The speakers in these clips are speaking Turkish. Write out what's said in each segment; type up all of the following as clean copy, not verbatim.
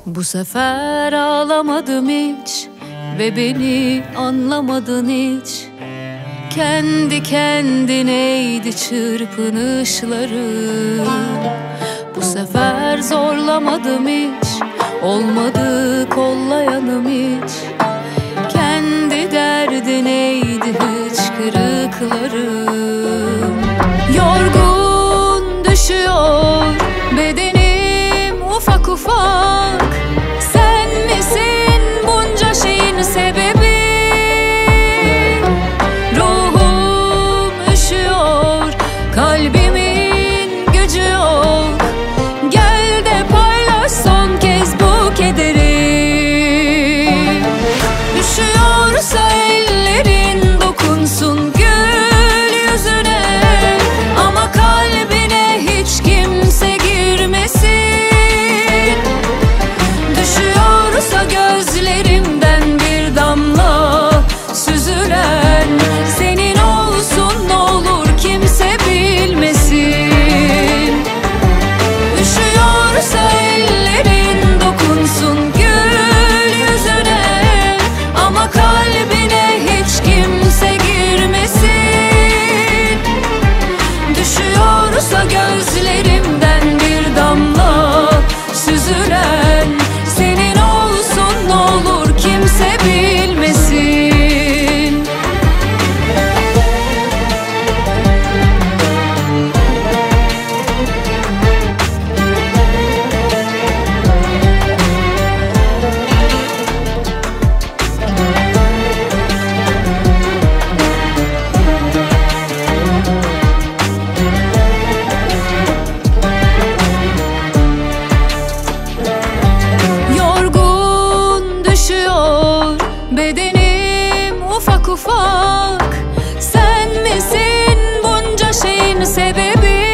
Bu sefer ağlamadım hiç ve beni anlamadın hiç. Kendi kendineydi çırpınışlarım. Bu sefer zorlamadım hiç, olmadı kollayanım hiç. Kendi derdineydi hıçkırıklarım. Yorgun düşüyor bedenim ufak ufak. Sen misin bunca şeyin sebebi? Ruhum üşüyor, kalbimin gücü yok. Gel de paylaş son kez bu kederi. Üşüyorsa ellerin dokunsun gül yüzüne, ama kalbine hiç kimse girmesin. Düşüyorsa gözlerimden bir damla süzülen senin olsun, ne olur kimse bilmesin. Üşüyorsa ellerin dokunsun gül yüzüne, ama kalbine hiç kimse girmesin. Düşüyorsa gözlerimden bir damla süzülen senin olsun, ne olur kimse bilmesin. Yorgun düşüyor bedenim ufak ufak. Sen misin bunca şeyin sebebi?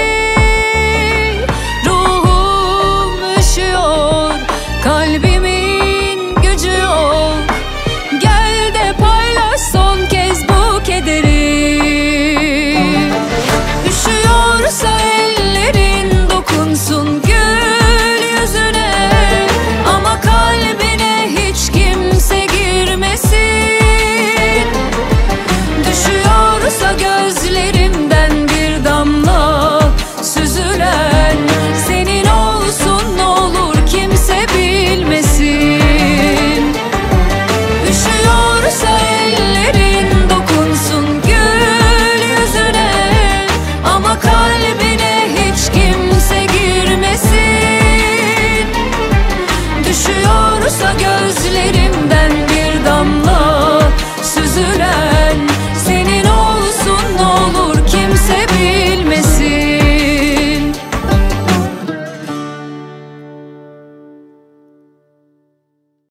Ruhum üşüyor, kalbimin gücü yok. Gel de paylaş son kez bu kederi. Üşüyorsa ellerin dokunsun gül yüzüne, ama kalbine hiç kimse girmesin. Düşüyorsa gözlerimden bir damla süzülen senin olsun, ne olur kimse bilmesin. Üşüyorsa ellerin dokunsun gül yüzüne, ama kalbine hiç kimse girmesin. Düşüyorsa gözlerimden bir damla süzülen